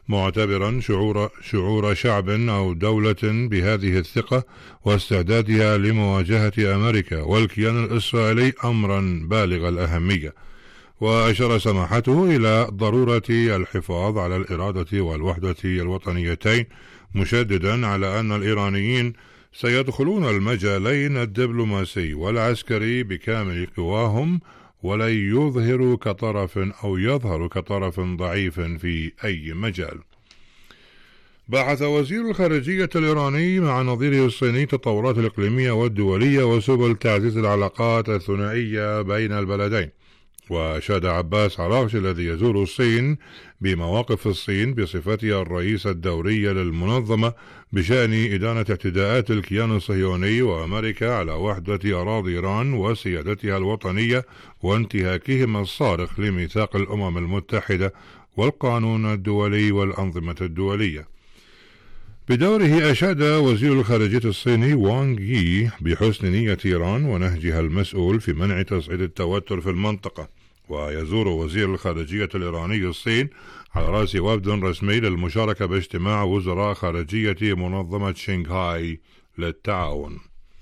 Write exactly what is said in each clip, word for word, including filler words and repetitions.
معتبرا شعور, شعور شعب أو دولة بهذه الثقة واستعدادها لمواجهة أمريكا والكيان الإسرائيلي أمرا بالغ الأهمية. وأشار سماحته إلى ضرورة الحفاظ على الإرادة والوحدة الوطنيتين، مشددا على أن الإيرانيين سيدخلون المجالين الدبلوماسي والعسكري بكامل قواهم، ولن يظهروا كطرف أو يظهروا كطرف ضعيف في أي مجال. باحث وزير الخارجية الإيراني مع نظيره الصيني التطورات الإقليمية والدولية وسبل تعزيز العلاقات الثنائية بين البلدين. وأشاد عباس عراقجي الذي يزور الصين بمواقف الصين بصفتها الرئيس الدوري للمنظمة بشأن إدانة اعتداءات الكيان الصهيوني وأمريكا على وحدة أراضي إيران وسيادتها الوطنية وانتهاكهما الصارخ لميثاق الأمم المتحدة والقانون الدولي والأنظمة الدولية. بدوره أشاد وزير الخارجية الصيني وانغ يي بحسن نية إيران ونهجها المسؤول في منع تصعيد التوتر في المنطقة. ويزور وزير الخارجية الإيراني الصين على رأس وفد رسمي للمشاركة باجتماع وزراء خارجية منظمة شنغهاي للتعاون.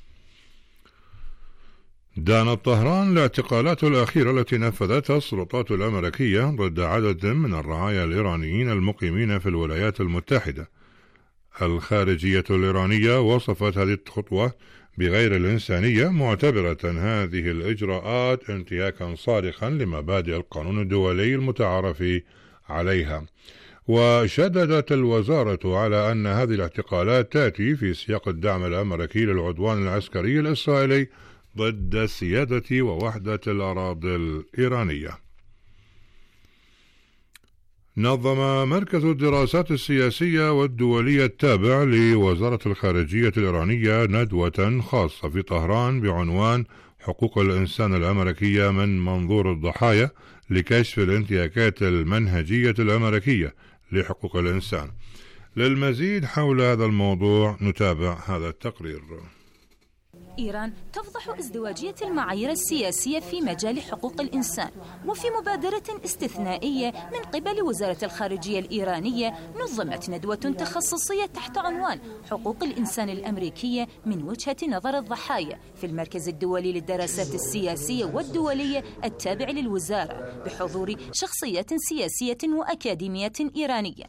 دانت طهران الاعتقالات الأخيرة التي نفذتها السلطات الأمريكية ضد عدد من الرعايا الإيرانيين المقيمين في الولايات المتحدة. الخارجية الإيرانية وصفت هذه الخطوة بغير الإنسانية، معتبرة هذه الإجراءات انتهاكا صارخا لمبادئ القانون الدولي المتعارف عليها. وشددت الوزارة على أن هذه الاعتقالات تأتي في سياق الدعم الأمريكي للعدوان العسكري الإسرائيلي ضد السيادة ووحدة الأراضي الإيرانية. نظم مركز الدراسات السياسية والدولية التابع لوزارة الخارجية الإيرانية ندوة خاصة في طهران بعنوان حقوق الإنسان الأمريكية من منظور الضحايا لكشف الانتهاكات المنهجية الأمريكية لحقوق الإنسان. للمزيد حول هذا الموضوع نتابع هذا التقرير. إيران تفضح ازدواجية المعايير السياسية في مجال حقوق الإنسان، وفي مبادرة استثنائية من قبل وزارة الخارجية الإيرانية نظمت ندوة تخصصية تحت عنوان حقوق الإنسان الأمريكية من وجهة نظر الضحايا في المركز الدولي للدراسات السياسية والدولية التابع للوزارة بحضور شخصيات سياسية وأكاديمية إيرانية.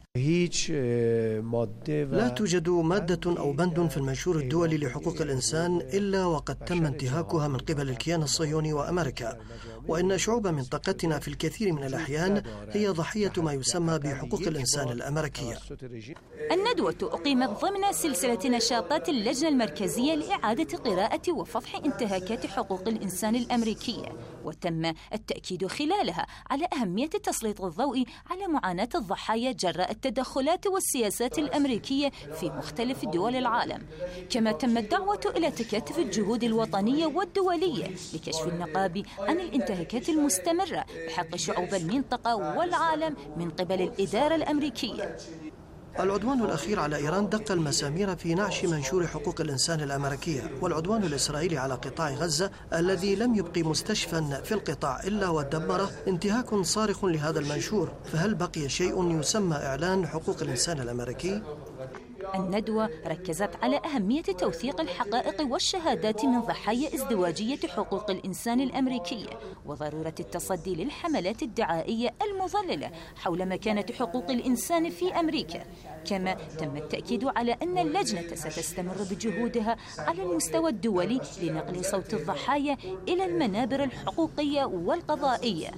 لا توجد مادة أو بند في المنشور الدولي لحقوق الإنسان إلا وقد تم انتهاكها من قبل الكيان الصهيوني وأمريكا، وإن شعوب منطقتنا في الكثير من الأحيان هي ضحية ما يسمى بحقوق الإنسان الأمريكية. الندوة أقيمت ضمن سلسلة نشاطات اللجنة المركزية لإعادة قراءة وفضح انتهاكات حقوق الإنسان الأمريكية، وتم التأكيد خلالها على أهمية تسليط الضوء على معاناة الضحايا جراء التدخلات والسياسات الأمريكية في مختلف دول العالم. كما تم الدعوة إلى تكاتف الجهود الوطنية والدولية لكشف النقاب عن الانتهاكات المستمرة بحق شعوب المنطقة والعالم من قبل الإدارة الأمريكية. العدوان الأخير على إيران دق المسامير في نعش منشور حقوق الإنسان الأمريكية، والعدوان الإسرائيلي على قطاع غزة الذي لم يبقي مستشفى في القطاع إلا ودمره انتهاك صارخ لهذا المنشور. فهل بقي شيء يسمى إعلان حقوق الإنسان الأمريكي؟ الندوة ركزت على أهمية توثيق الحقائق والشهادات من ضحايا ازدواجية حقوق الإنسان الأمريكية، وضرورة التصدي للحملات الدعائية المضللة حول مكانة حقوق الإنسان في أمريكا. كما تم التأكيد على أن اللجنة ستستمر بجهودها على المستوى الدولي لنقل صوت الضحايا إلى المنابر الحقوقية والقضائية.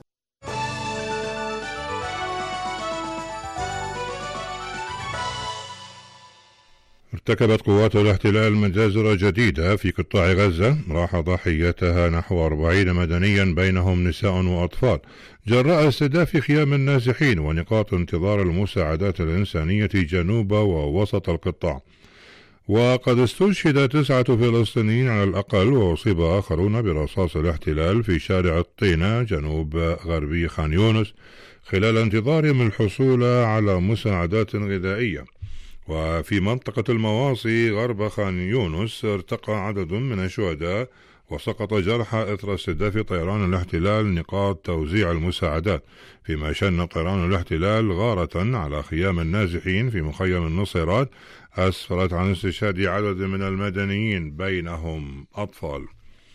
ارتكبت قوات الاحتلال مجازر جديدة في قطاع غزة راح ضحيتها نحو أربعين مدنيا بينهم نساء وأطفال جراء استهداف خيام النازحين ونقاط انتظار المساعدات الإنسانية جنوب ووسط القطاع. وقد استشهد تسعة فلسطينيين على الأقل، وأصيب آخرون برصاص الاحتلال في شارع الطينة جنوب غربي خان يونس خلال انتظارهم الحصول على مساعدات غذائية. وفي منطقة المواصي غرب خان يونس ارتقى عدد من الشهداء وسقط جرحى إثر استهداف طيران الاحتلال نقاط توزيع المساعدات، فيما شن طيران الاحتلال غارة على خيام النازحين في مخيم النصيرات أسفرت عن استشهاد عدد من المدنيين بينهم أطفال.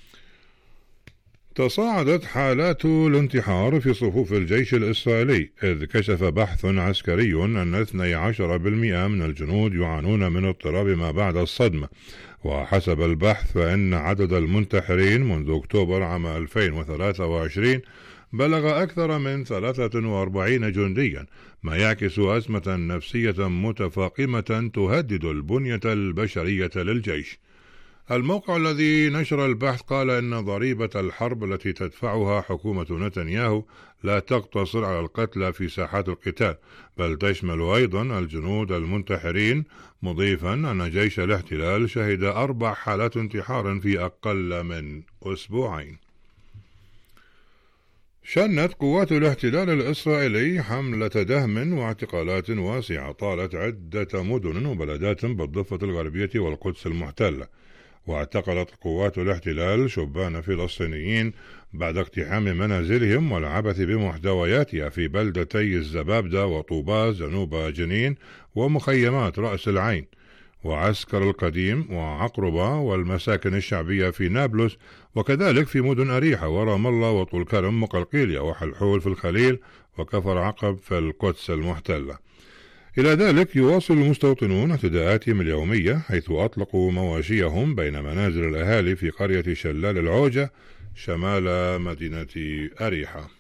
تصاعدت حالات الانتحار في صفوف الجيش الإسرائيلي، إذ كشف بحث عسكري أن اثني عشر بالمئة من الجنود يعانون من اضطراب ما بعد الصدمة. وحسب البحث فإن عدد المنتحرين منذ أكتوبر عام ألفين وثلاثة وعشرين بلغ أكثر من ثلاثة وأربعين جنديا، ما يعكس أزمة نفسية متفاقمة تهدد البنية البشرية للجيش. الموقع الذي نشر البحث قال إن ضريبة الحرب التي تدفعها حكومة نتنياهو لا تقتصر على القتلى في ساحات القتال، بل تشمل أيضا الجنود المنتحرين، مضيفا أن جيش الاحتلال شهد أربع حالات انتحار في أقل من أسبوعين. شنت قوات الاحتلال الإسرائيلي حملة دهم واعتقالات واسعة طالت عدة مدن وبلدات بالضفة الغربية والقدس المحتلة. واعتقلت قوات الاحتلال شبان فلسطينيين بعد اقتحام منازلهم والعبث بمحتوياتها في بلدتي الزبابدة وطوباز جنوب جنين ومخيمات رأس العين، وعسكر القديم وعقربة والمساكن الشعبية في نابلس، وكذلك في مدن أريحة ورام الله وطول كرم وقلقيلية وحلحول في الخليل وكفر عقب في القدس المحتلة. إلى ذلك يواصل المستوطنون اعتداءاتهم اليومية، حيث أطلقوا مواشيهم بين منازل الأهالي في قرية شلال العوجة شمال مدينة أريحة.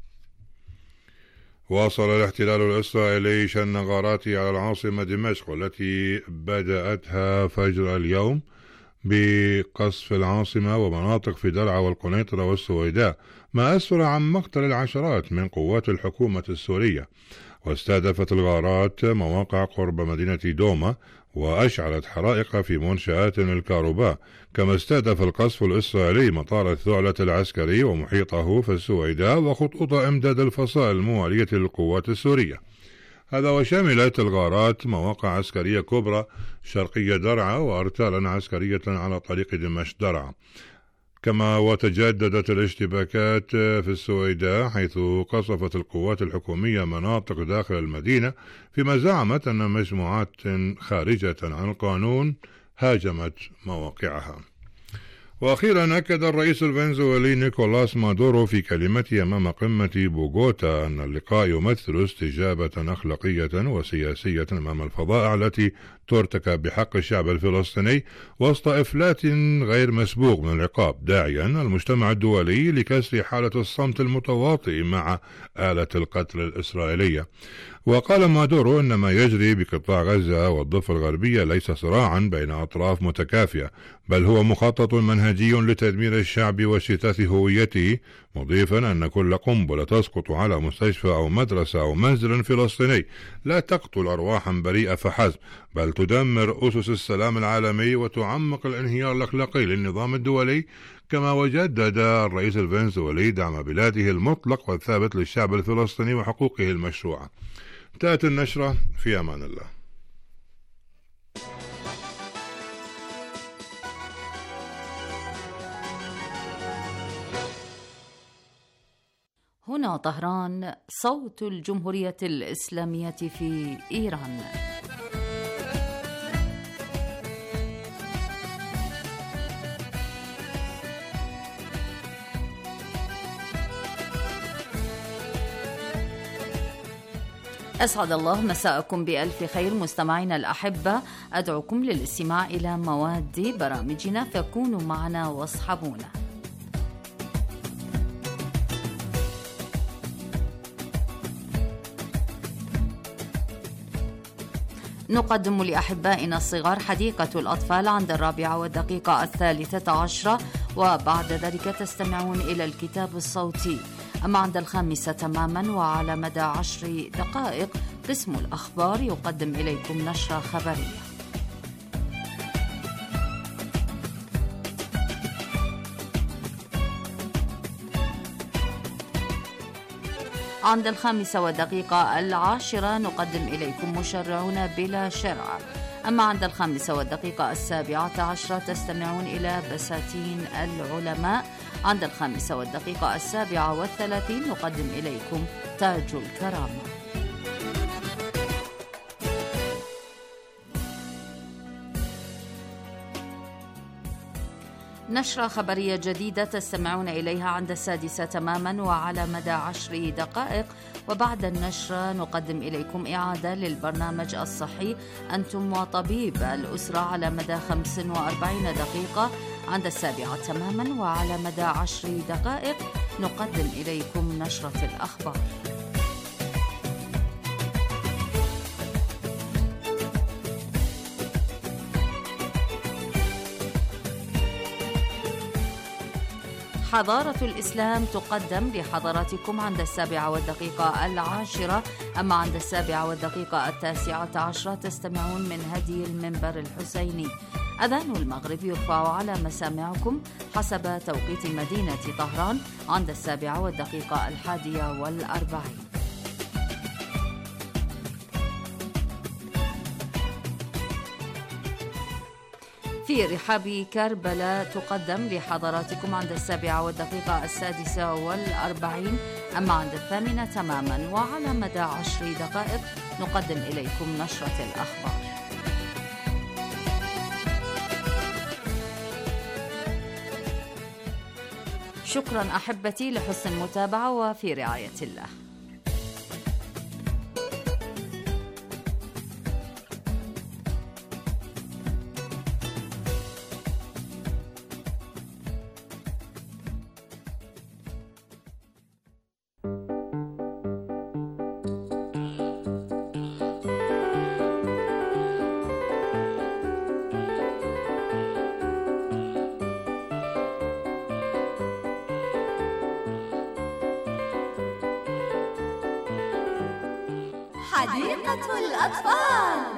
واصل الاحتلال الإسرائيلي شن غاراته على العاصمة دمشق، والتي بدأتها فجر اليوم بقصف العاصمة ومناطق في درعا والقنيطرة والسويداء، ما أسفر عن مقتل العشرات من قوات الحكومة السورية. واستهدفت الغارات مواقع قرب مدينة دوما وأشعلت حرائق في منشآت الكهرباء، كما استهدف القصف الإسرائيلي مطار الثعلة العسكري ومحيطه في السويداء وخطوط إمداد الفصائل الموالية للقوات السورية. هذا وشملت الغارات مواقع عسكرية كبرى شرقية درعا وأرتالا عسكرية على طريق دمشق درعا. كما وتجددت الاشتباكات في السويداء، حيث قصفت القوات الحكومية مناطق داخل المدينة، فيما زعمت أن مجموعات خارجة عن القانون هاجمت مواقعها. وأخيرا أكد الرئيس الفنزويلي نيكولاس مادورو في كلمته أمام قمة بوغوتا أن اللقاء يمثل استجابة أخلاقية وسياسية أمام الفظائع التي ترتكب بحق الشعب الفلسطيني وسط إفلات غير مسبوق من العقاب، داعيا المجتمع الدولي لكسر حالة الصمت المتواطئ مع آلة القتل الإسرائيلية. وقال مادورو إن ما يجري بقطاع غزة والضفة الغربية ليس صراعا بين أطراف متكافية، بل هو مخطط منهجي لتدمير الشعب وشتات هويته، مضيفا أن كل قنبلة تسقط على مستشفى أو مدرسة أو منزل فلسطيني لا تقتل أرواحا بريئة فحسب، بل تدمر أسس السلام العالمي وتعمق الانهيار الأخلاقي للنظام الدولي. كما وجدد الرئيس الفنزويلي دعم بلاده المطلق والثابت للشعب الفلسطيني وحقوقه المشروعة. انتهت النشرة، في أمان الله. هنا طهران، صوت الجمهورية الإسلامية في إيران. أسعد الله مساءكم بألف خير مستمعينا الأحبة، أدعوكم للاستماع إلى مواد برامجنا، فكونوا معنا واصحبونا. نقدم لأحبائنا الصغار حديقة الأطفال عند الرابعة والدقيقة الثالثة عشرة، وبعد ذلك تستمعون إلى الكتاب الصوتي. أما عند الخامسة تماما وعلى مدى عشر دقائق قسم الأخبار يقدم إليكم نشرة خبرية. عند الخامسة والدقيقة العاشرة نقدم إليكم مشرعون بلا شرع. أما عند الخامسة والدقيقة السابعة عشرة تستمعون إلى بساتين العلماء. عند الخامسة والدقيقة السابعة والثلاثين نقدم إليكم تاج الكرامة. نشرة خبرية جديدة تستمعون إليها عند السادسة تماما وعلى مدى عشر دقائق، وبعد النشرة نقدم إليكم إعادة للبرنامج الصحي أنتم وطبيب الأسرة على مدى خمس وأربعين دقيقة عند السابعة تماما، وعلى مدى عشر دقائق نقدم إليكم نشرة الأخبار. حضارة الإسلام تقدم لحضراتكم عند السابعة والدقيقة العاشرة. أما عند السابعة والدقيقة التاسعة عشرة تستمعون من هدي المنبر الحسيني. أذان المغرب يرفع على مسامعكم حسب توقيت مدينة طهران عند السابعة والدقيقة الحادية والأربعين. في رحاب كربلاء تقدم لحضراتكم عند السابعة والدقيقة السادسة والأربعين. أما عند الثامنة تماما وعلى مدى عشر دقائق نقدم إليكم نشرة الأخبار. شكرا أحبتي لحسن المتابعة، وفي رعاية الله. حديقة الأطفال.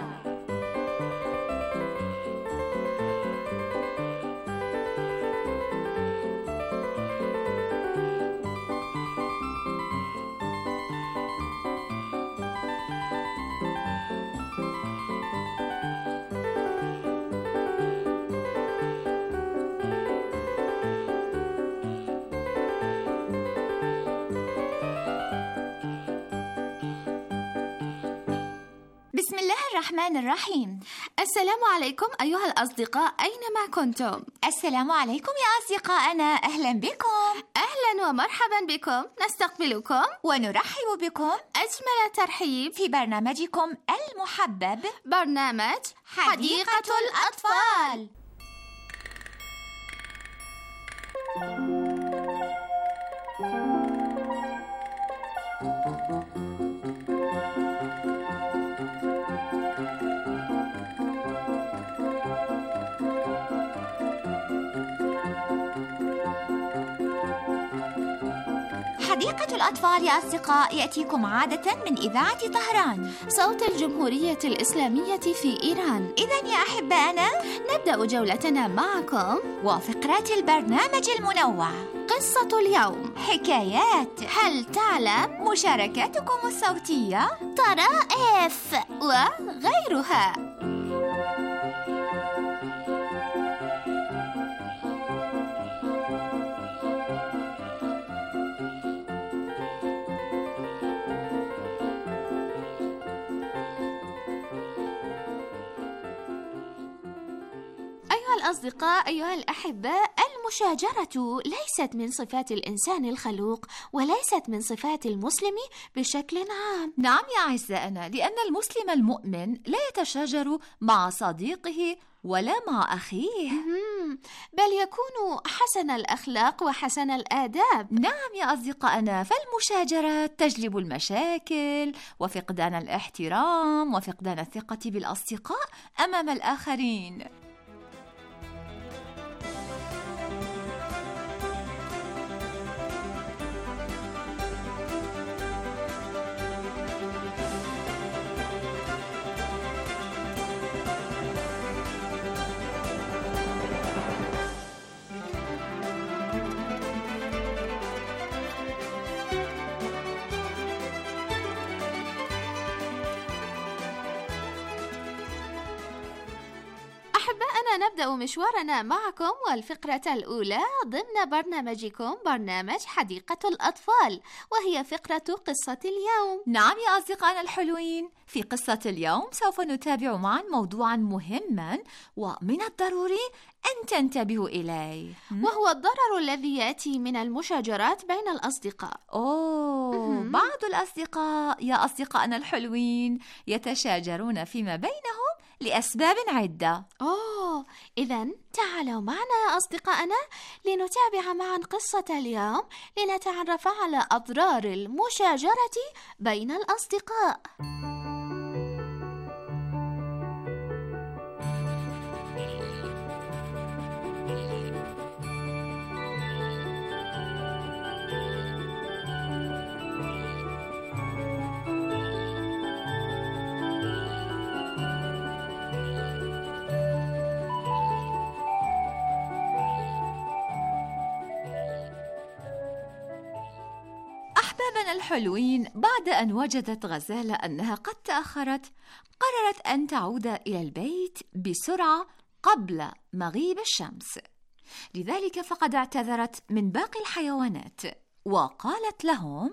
بسم الله الرحمن الرحيم. السلام عليكم أيها الأصدقاء أينما كنتم. السلام عليكم يا أصدقائنا، أهلا بكم. أهلا ومرحبا بكم، نستقبلكم ونرحب بكم أجمل ترحيب في برنامجكم المحبب، برنامج حديقة الأطفال. حديقة الأطفال يا أصدقاء يأتيكم عادة من إذاعة طهران، صوت الجمهورية الإسلامية في إيران. إذن يا أحبائنا نبدأ جولتنا معكم وفقرات البرنامج المنوع، قصة اليوم، حكايات، هل تعلم، مشاركاتكم الصوتية، طرائف وغيرها. الأصدقاء أيها الأحباء، المشاجرة ليست من صفات الإنسان الخلوق وليست من صفات المسلم بشكل عام. نعم يا أعزائنا، لأن المسلم المؤمن لا يتشاجر مع صديقه ولا مع أخيه، بل يكون حسن الأخلاق وحسن الآداب. نعم يا أصدقائنا، فالمشاجرة تجلب المشاكل وفقدان الاحترام وفقدان الثقة بالأصدقاء أمام الآخرين. سنبدأ مشوارنا معكم والفقرة الأولى ضمن برنامجكم برنامج حديقة الأطفال، وهي فقرة قصة اليوم. نعم يا أصدقائنا الحلوين، في قصة اليوم سوف نتابع معا موضوعا مهما ومن الضروري أن تنتبهوا إليه، وهو الضرر الذي يأتي من المشاجرات بين الأصدقاء. أوه، بعض الأصدقاء يا أصدقائنا الحلوين يتشاجرون فيما بينهم لأسباب عدة. أوه، إذن تعالوا معنا يا أصدقائنا لنتابع معا قصة اليوم لنتعرف على أضرار المشاجرة بين الأصدقاء. أحبابنا الحلوين، بعد أن وجدت غزالة أنها قد تأخرت، قررت أن تعود إلى البيت بسرعة قبل مغيب الشمس. لذلك فقد اعتذرت من باقي الحيوانات وقالت لهم: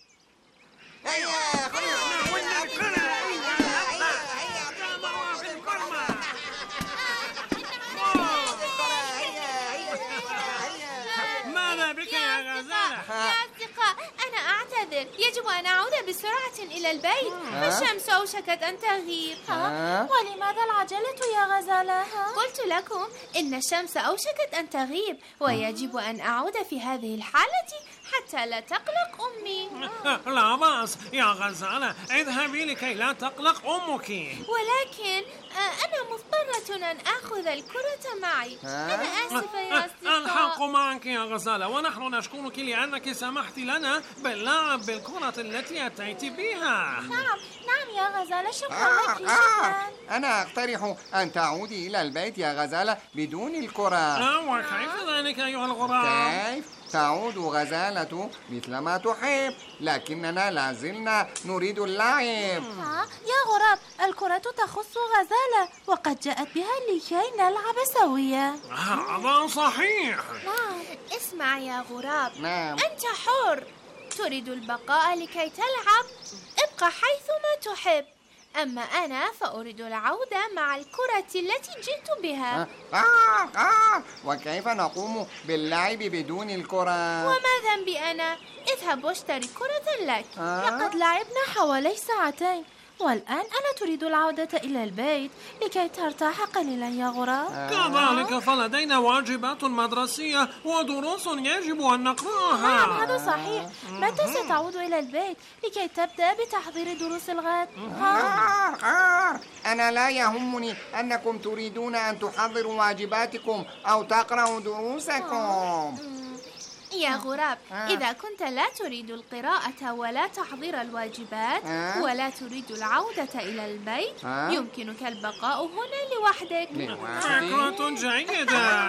ماذا بك يا غزالة؟ يا أصدقاء، أنا أعتذر، يجب أن أعود بسرعة إلى البيت، فالشمس أوشكت أن تغيب. ولماذا العجلة يا غزالة؟ قلت لكم إن الشمس أوشكت أن تغيب، ويجب أن أعود في هذه الحالة حتى لا تقلق أمي. لا بأس يا غزالة، اذهبي لكي لا تقلق أمك. ولكن أنا مضطرة أن أخذ الكرة معي. أنا آسفة يا أصدقاء. الحق معك يا غزالة، ونحن نشكرك لأنك سمحت لنا باللعب بالكرة التي أتيت بها. نعم نعم يا غزالة، شكرا لك. شكرا. أنا أقترح أن تعودي إلى البيت يا غزالة بدون الكرة. وكيف ذلك أيها الغراب؟ كيف؟ تعود غزالة مثل ما تحب، لكننا لازلنا نريد اللعب. يا غراب، الكرة تخص غزالة وقد جاءت بها لكي نلعب سويا. هذا صحيح. نعم. اسمع يا غراب، نعم. أنت حر، تريد البقاء لكي تلعب، ابقى حيثما تحب. أما أنا فأريد العودة مع الكرة التي جئت بها. آه آه وكيف نقوم باللعب بدون الكرة؟ وما ذنبي أنا؟ اذهب واشتري كرة لك. آه؟ لقد لعبنا حوالي ساعتين، والآن أنا تريد العودة إلى البيت لكي ترتاح قليلا يا غراب. آه. كذلك فلدينا واجبات مدرسية ودروس يجب أن نقرأها. نعم هذا صحيح. متى ستعود إلى البيت لكي تبدأ بتحضير دروس الغد؟ آه آه أنا لا يهمني أنكم تريدون أن تحضروا واجباتكم أو تقرأوا دروسكم. يا غراب، آه. إذا كنت لا تريد القراءة ولا تحضير الواجبات آه. ولا تريد العودة إلى البيت، آه. يمكنك البقاء هنا لوحدك. فكرة جيدة.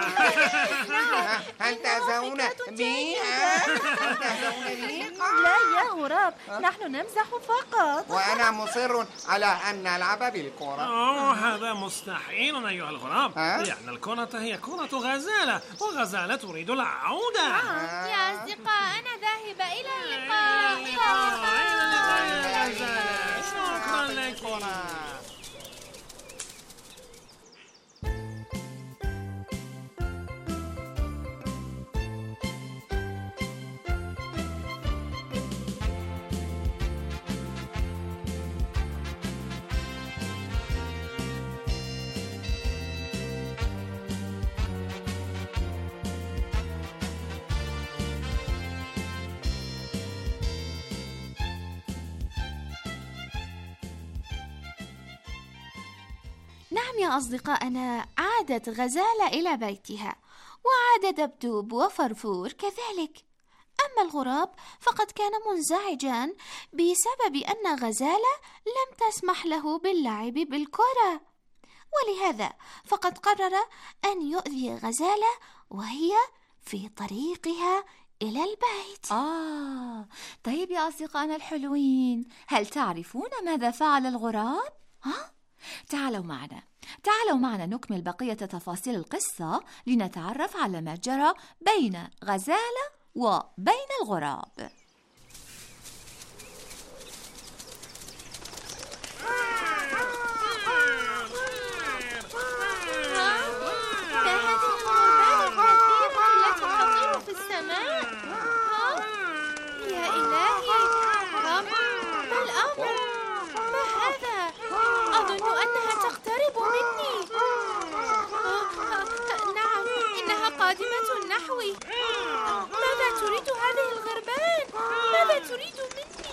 هل تهزؤون بي؟ هل تهزؤون بي؟ لا يا غراب، نحن نمزح فقط. وأنا مصر على أن نلعب بالكرة. أوه، هذا مستحيل أيها الغراب، ها؟ لأن الكرة هي كرة غزالة، وغزالة تريد العودة. يا أصدقاء، أنا ذاهبة إلى اللقاء. إلى اللقاء. شكرا لك. نعم يا أصدقائنا، عادت غزالة إلى بيتها، وعاد دبدوب وفرفور كذلك. أما الغراب فقد كان منزعجا بسبب أن غزالة لم تسمح له باللعب بالكرة، ولهذا فقد قرر أن يؤذي غزالة وهي في طريقها إلى البيت. آه، طيب يا أصدقائنا الحلوين، هل تعرفون ماذا فعل الغراب؟ ها؟ تعالوا معنا، تعالوا معنا نكمل بقية تفاصيل القصة لنتعرف على ما جرى بين غزالة وبين الغراب. ماذا تريد هذه الغربان؟ ماذا تريد مني؟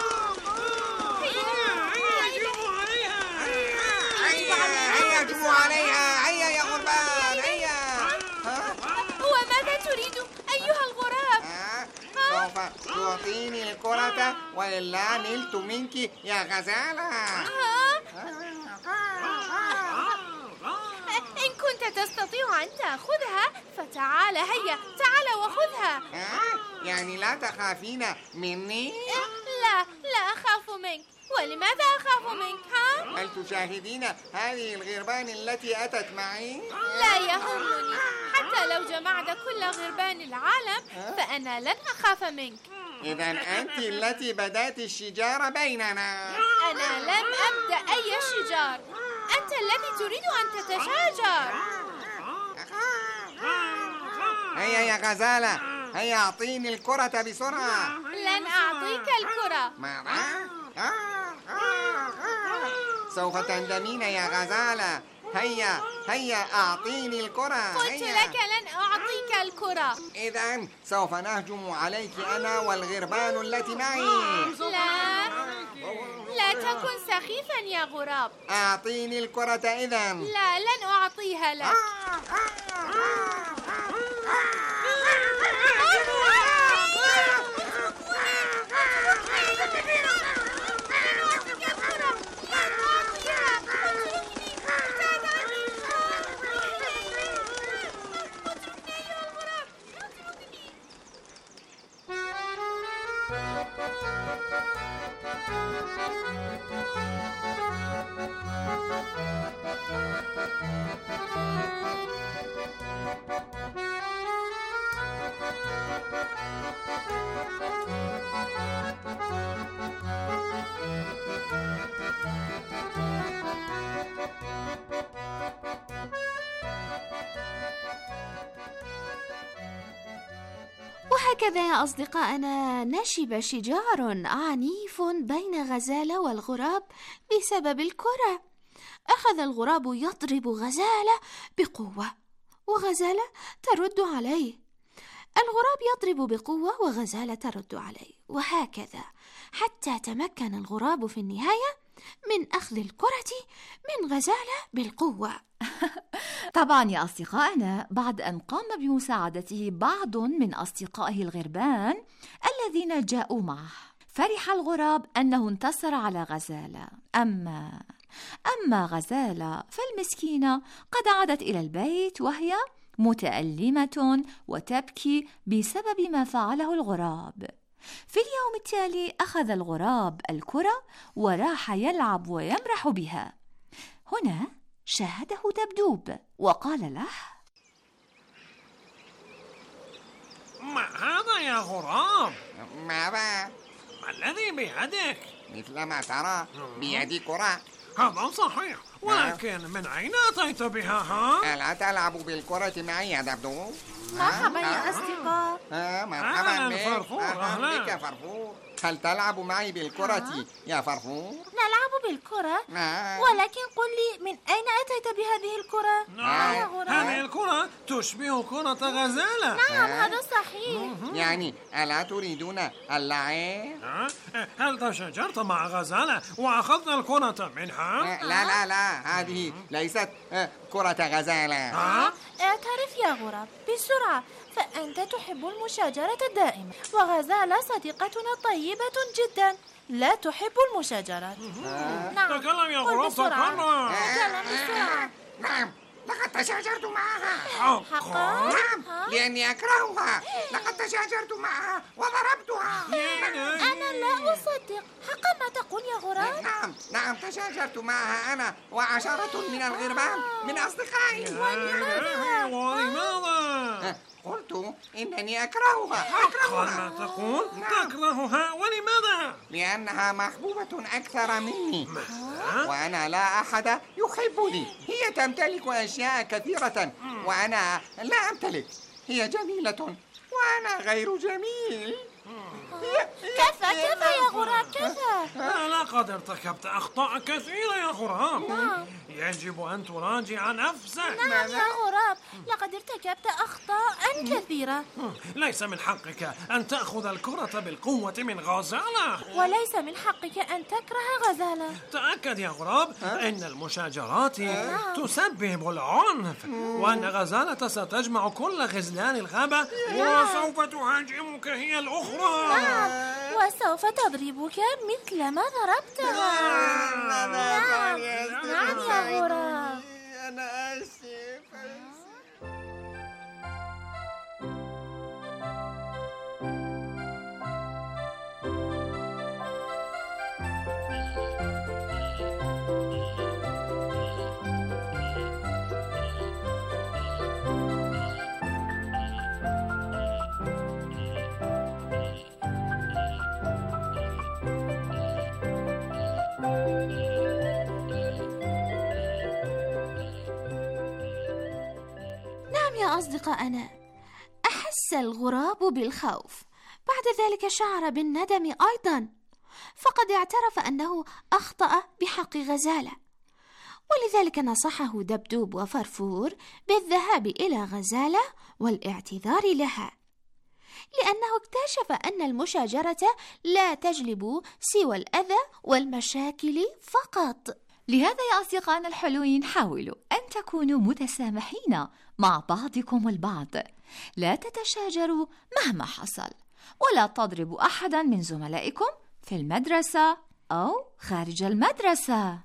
هيا هجموا عليها، هيا يا غربان، هيا. وماذا تريد أيها الغراب؟ سوف تعطيني الكرة وإلا نلت منك يا غزالة. إن كنت تستطيع أن تأخذها فتعال، هيا تعال وخذها. يعني لا تخافين مني؟ لا لا أخاف منك. ولماذا أخاف منك؟ ها؟ هل تشاهدين هذه الغربان التي أتت معي؟ لا يهمني، حتى لو جمعت كل غربان العالم فأنا لن أخاف منك. إذا أنت التي بدأت الشجار بيننا. أنا لم أبدأ أي شجار، أنت الذي تريد أن تتشاجر. هيا يا غزالة، هيا أعطيني الكرة بسرعة. لن أعطيك الكرة. ماذا؟ سوف تندمين يا غزالة. هيا هيا أعطيني الكرة. قلت لك لن أعطيك الكرة. إذن سوف نهجم عليك أنا والغربان التي معي. لا لا تكن سخيفا يا غراب. أعطيني الكرة إذن. لا لن أعطيها لك. وهكذا يا أصدقائنا نشب شجار عنيف بين غزالة والغراب بسبب الكرة. أخذ الغراب يضرب غزالة بقوة وغزالة ترد عليه. الغراب يضرب بقوة وغزالة ترد عليه، وهكذا حتى تمكن الغراب في النهاية من أخذ الكرة من غزالة بالقوة. طبعا يا أصدقائنا، بعد أن قام بمساعدته بعض من أصدقائه الغربان الذين جاءوا معه، فرح الغراب أنه انتصر على غزالة. أما أما غزالة فالمسكينة قد عادت إلى البيت وهي متألمة وتبكي بسبب ما فعله الغراب. في اليوم التالي أخذ الغراب الكرة وراح يلعب ويمرح بها. هنا شاهده دبدوب وقال له: ما هذا يا غراب؟ ماذا؟ ما الذي بيدك؟ مثل ما ترى بيدي كرة. هذا صحيح، ولكن من أين أتيت بها؟ ها؟ ألا تلعب بالكرة معي يا دبدوب؟ مرحبا يا أصدقاء. آه مرحبا بك. فرفور. أهلا بك يا فرفور. هل تلعب معي بالكرة يا فرفور؟ نلعب بالكرة؟ آه. ولكن قل لي، من أين أتيت بهذه الكرة؟ نعم، هذه الكرة تشبه كرة غزالة. نعم هذا صحيح. يعني ألا تريدون اللعب؟ هل تشاجرت مع غزالة وأخذت الكرة منها؟ لا لا لا، هذه ليست كرة غزالة. اعترف يا غراب بسرعة، فأنت تحب المشاجرة دائما، وغزالة صديقتنا طيبة جدا لا تحب المشاجرة. نعم، تكلم يا غراب، تكلم. نعم، لا لقد تشاجرت معها. حقا؟ نعم، لأني أكرهها. لقد تشاجرت معها وضربتها. أنا لا أصدق. حقا ما تقول يا غراب؟ نعم نعم، تشاجرت معها أنا وعشرة من الغربان من أصدقائي. ولماذا؟ ولماذا؟ قلت إنني أكرهها. حقا ما تقول؟ تكرهها ولماذا؟ لأنها محبوبة أكثر مني، ماذا؟ وأنا لا أحد يحبني. هي تمتلك أشياء كثيرة وأنا لا أمتلك. هي جميلة وأنا غير جميل. كفى كفى يا غراب كفى. لقد ارتكبت أخطاء كثيرة يا غراب. يجب أن تراجع نفسك. نعم يا غراب، لقد ارتكبت أخطاء كثيرة. ليس من حقك أن تأخذ الكرة بالقوة من غزالة، وليس من حقك أن تكره غزالة. تأكد يا غراب أن المشاجرات تسبب العنف، وأن غزالة ستجمع كل غزلان الغابة وسوف تهاجمك هي الأخرى. نعم، وسوف تضربك مثل ما ضربتها. نعم نعم يا غراب. أنا آسف. يا أصدقائنا، أحس الغراب بالخوف. بعد ذلك شعر بالندم أيضا، فقد اعترف أنه أخطأ بحق غزالة، ولذلك نصحه دبدوب وفرفور بالذهاب إلى غزالة والاعتذار لها، لأنه اكتشف أن المشاجرة لا تجلب سوى الأذى والمشاكل فقط. لهذا يا أصدقائنا الحلوين، حاولوا أن تكونوا متسامحين مع بعضكم البعض، لا تتشاجروا مهما حصل، ولا تضربوا أحدا من زملائكم في المدرسة أو خارج المدرسة.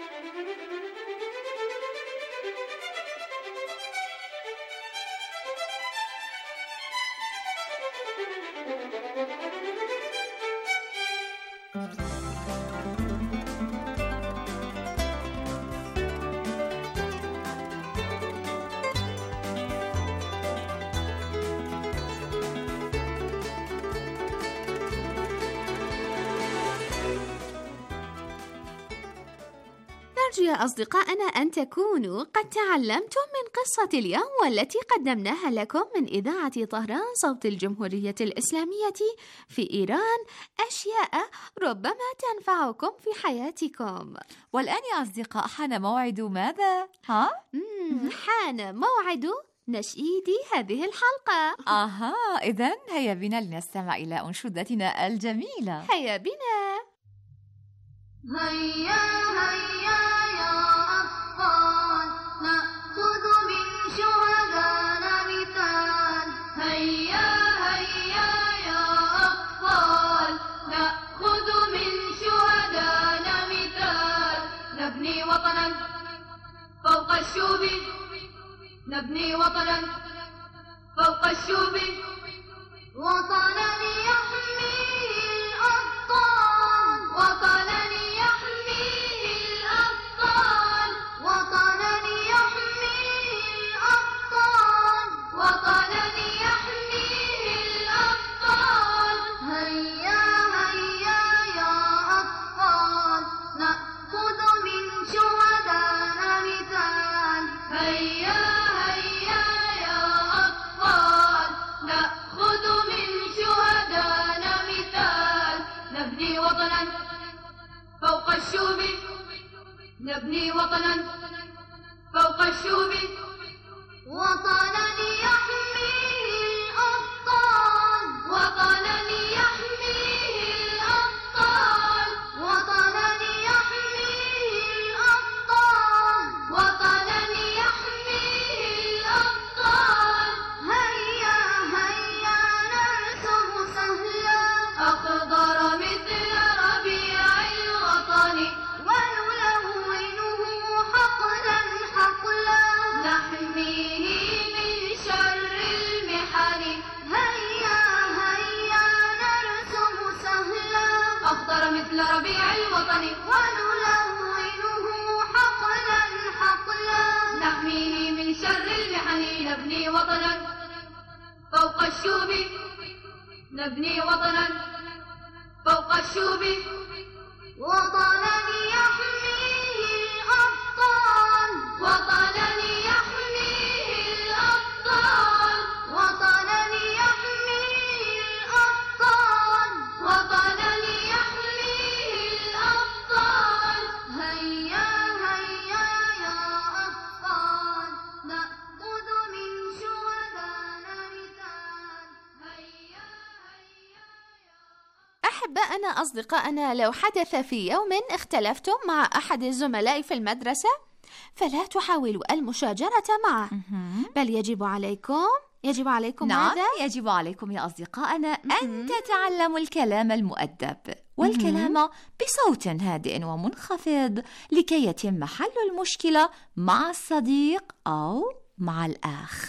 نرجو يا أصدقائنا أن تكونوا قد تعلمتم من قصة اليوم والتي قدمناها لكم من إذاعة طهران صوت الجمهورية الإسلامية في إيران أشياء ربما تنفعكم في حياتكم. والآن يا أصدقاء حان موعد ماذا؟ ها؟ حان موعد نشيد هذه الحلقة. آها، إذن هيا بنا لنستمع إلى أنشودتنا الجميلة. هيا بنا. هيا هيا يا أطفال، نأخذ من شهدانا مثال. هيا هيا يا أطفال، نأخذ من شهدانا مثال. نبني وطنا فوق الشوب، نبني وطنا فوق الشوب، وطنا يحميه الأبطال، وطنا يحميه الأبطال، وطنا يحميه الأبطال، وطنا يحميه الأبطال. هيا هيا يا أطفال، نأخذ من شهدانا مثال. هيا هيا يا أطفال، نأخذ من شهدانا مثال. نبني وطنا فوق الشوب، نبني وطنا فوق الشوب، وطنا يحميه الأبطال، وطنا يحميه الأبطال، وطنا يحميه الأبطال، وطنا يحميه الأبطال. هيا هيا نرسم سهلا أخضر مثل ربيع الوطن، ونلونه حقلا حقلا. نحن الشوب نبني وطنا فوق الشوب وطنا يحميه الأبطال وطنا يحميه الأبطال وطنا يحميه الأبطال وطنا يحميه الأبطال هيا هيا يا أطفال نأخذ من شهدانا مثال هيا هيا يا أحبائنا أصدقائنا، لو حدث في يوم اختلفتم مع أحد الزملاء في المدرسة فلا تحاولوا المشاجرة معه، بل يجب عليكم يجب عليكم نعم ماذا؟ يجب عليكم يا أصدقائنا أن تتعلموا الكلام المؤدب والكلام بصوت هادئ ومنخفض لكي يتم حل المشكلة مع الصديق أو مع الأخ.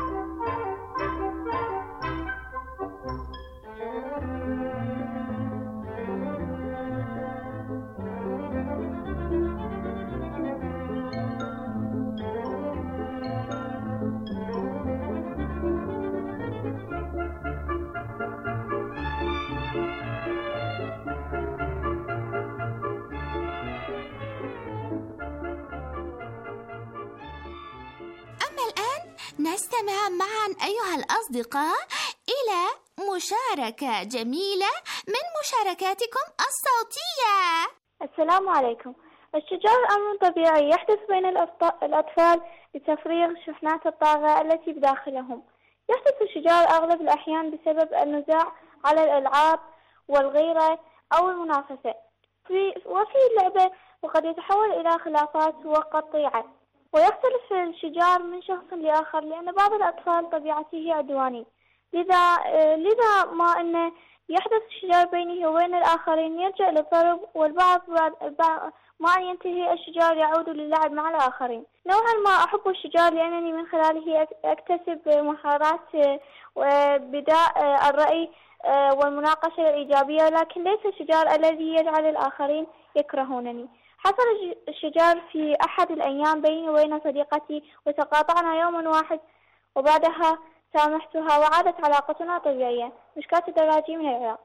نستمع معا أيها الأصدقاء إلى مشاركة جميلة من مشاركاتكم الصوتية. السلام عليكم. الشجار أمر طبيعي يحدث بين الأطفال لتفريغ شحنات الطاقة التي بداخلهم. يحدث الشجار أغلب الأحيان بسبب النزاع على الألعاب والغيرة أو المنافسة في وفي اللعبة، وقد يتحول إلى خلافات وقطيعة. ويختلف الشجار من شخص لآخر لأن بعض الأطفال طبيعته عدواني، لذا لذا ما أن يحدث الشجار بينه وبين الآخرين يرجع للضرب، والبعض بعد ما أن ينتهي الشجار يعود للعب مع الآخرين. نوعا ما أحب الشجار لأنني من خلاله أكتسب مهارات وبداء الرأي والمناقشة الإيجابية، لكن ليس الشجار الذي يجعل الآخرين يكرهونني. حصل الشجار في أحد الأيام بيني وبين صديقتي، وتقاطعنا يوم واحد، وبعدها سامحتها وعادت علاقتنا طبيعية. مشكاة الدراجي من العراق.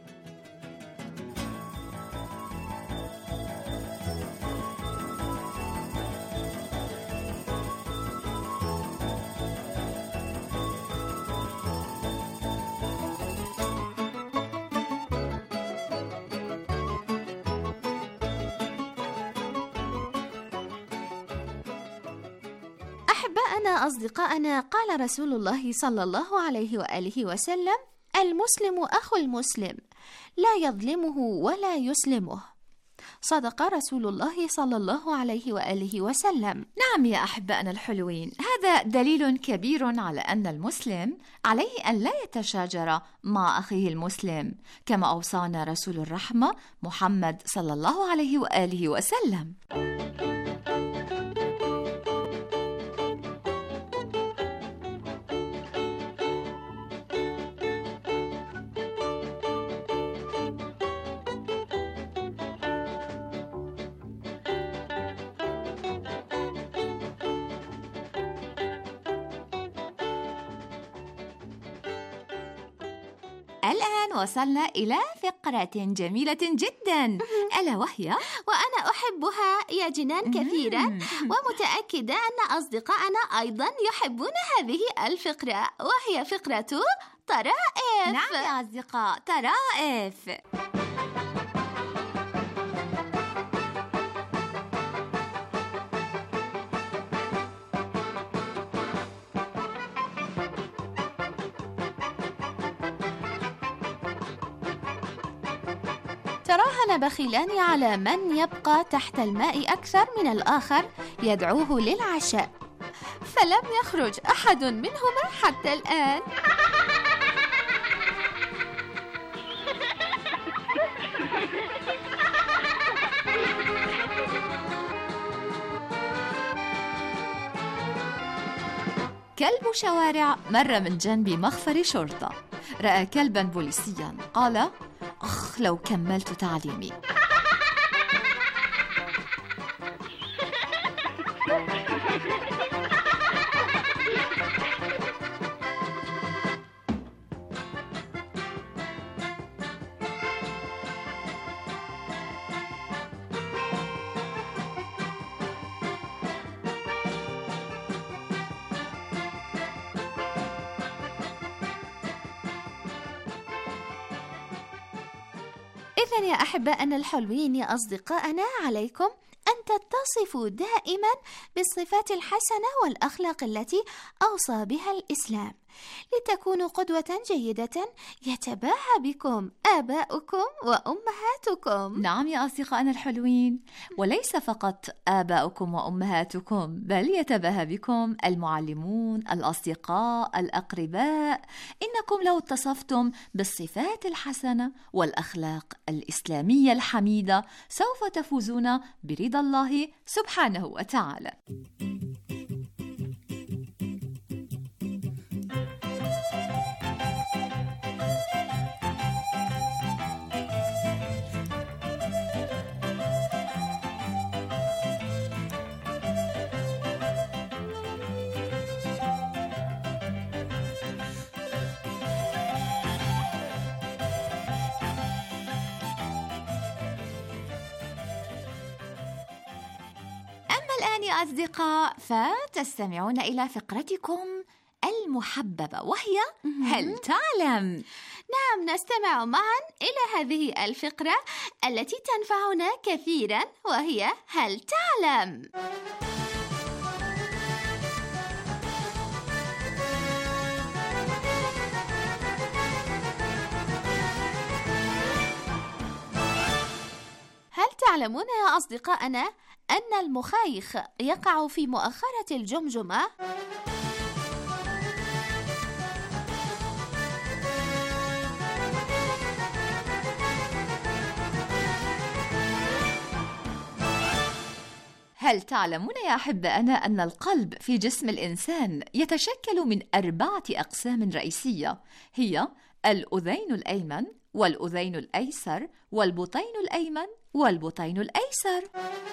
أحبائنا أصدقائنا، قال رسول الله صلى الله عليه وآله وسلم: المسلم أخو المسلم لا يظلمه ولا يسلمه. صدق رسول الله صلى الله عليه وآله وسلم. نعم يا أحبائنا الحلوين، هذا دليل كبير على أن المسلم عليه أن لا يتشاجر مع أخيه المسلم، كما أوصانا رسول الرحمة محمد صلى الله عليه وآله وسلم. الآن وصلنا إلى فقرة جميلة جدا، ألا وهي وأنا أحبها يا جنان كثيرا، ومتأكدة أن أصدقائنا أيضا يحبون هذه الفقرة، وهي فقرة طرائف. نعم يا أصدقاء، طرائف. تراهن بخيلان على من يبقى تحت الماء أكثر من الآخر يدعوه للعشاء، فلم يخرج أحد منهما حتى الآن. كلب شوارع مر من جنب مخفر شرطة، رأى كلبا بوليسيا، قال: أخ لو كملت تعليمي. إذن يا أحبائنا الحلوين يا أصدقائنا، عليكم أن تتصفوا دائما بالصفات الحسنة والأخلاق التي أوصى بها الإسلام، لتكونوا قدوة جيدة يتباهى بكم آباؤكم وأمهاتكم. نعم يا أصدقائنا الحلوين، وليس فقط آباؤكم وأمهاتكم، بل يتباهى بكم المعلمون، الأصدقاء، الأقرباء. إنكم لو اتصفتم بالصفات الحسنة والأخلاق الإسلامية الحميدة سوف تفوزون برضا الله سبحانه وتعالى. الآن يا أصدقاء فتستمعون إلى فقرتكم المحببة، وهي هل تعلم؟ نعم، نستمع معا إلى هذه الفقرة التي تنفعنا كثيرا، وهي هل تعلم؟ هل تعلمون يا أصدقائنا أن المخيخ يقع في مؤخرة الجمجمة؟ هل تعلمون يا أحبائنا أن القلب في جسم الإنسان يتشكل من أربعة أقسام رئيسية، هي الأذين الأيمن والأذين الأيسر والبطين الأيمن والبطين الأيسر.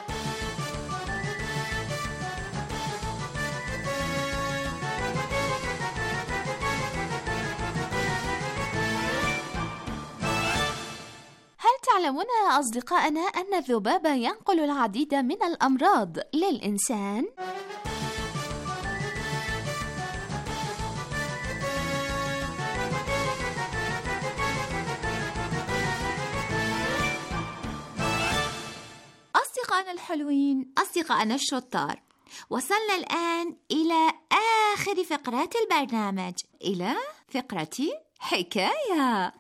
هل تعلمون يا أصدقائنا أن الذباب ينقل العديد من الأمراض للإنسان؟ أصدقائنا الحلوين، أصدقائنا الشطار، وصلنا الآن إلى آخر فقرات البرنامج، إلى فقرة حكاية.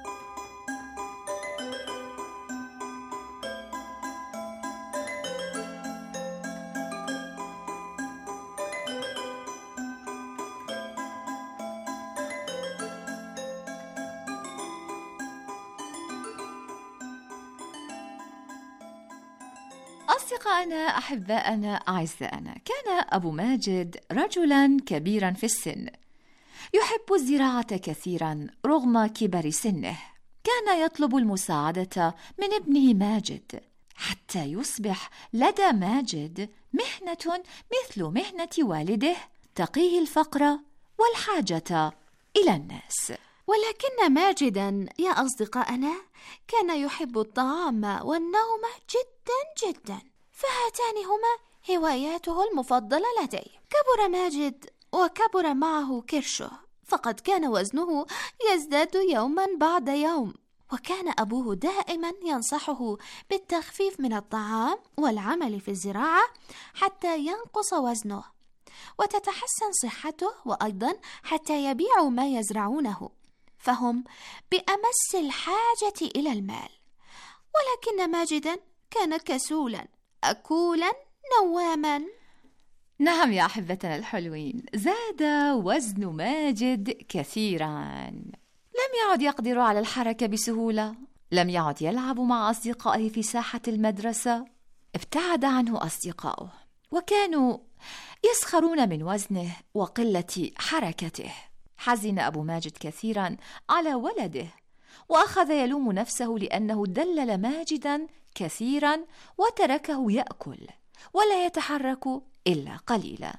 أصدقائنا أحبائنا أعزائنا، كان أبو ماجد رجلاً كبيراً في السن، يحب الزراعة كثيراً رغم كبر سنه. كان يطلب المساعدة من ابنه ماجد حتى يصبح لدى ماجد مهنة مثل مهنة والده، تقيه الفقر والحاجة إلى الناس. ولكن ماجداً يا أصدقائنا كان يحب الطعام والنوم جداً جداً، فهاتان هما هواياته المفضلة لديه. كبر ماجد وكبر معه كرشه، فقد كان وزنه يزداد يوماً بعد يوم، وكان أبوه دائماً ينصحه بالتخفيف من الطعام والعمل في الزراعة حتى ينقص وزنه وتتحسن صحته، وأيضاً حتى يبيعوا ما يزرعونه، فهم بأمس الحاجة إلى المال. ولكن ماجداً كان كسولاً أكولاً نواما. نعم يا أحبتنا الحلوين، زاد وزن ماجد كثيراً، لم يعد يقدر على الحركة بسهولة، لم يعد يلعب مع أصدقائه في ساحة المدرسة، ابتعد عنه أصدقائه وكانوا يسخرون من وزنه وقلة حركته. حزن أبو ماجد كثيراً على ولده، وأخذ يلوم نفسه لأنه دلل ماجداً كثيراً وتركه يأكل ولا يتحرك إلا قليلاً،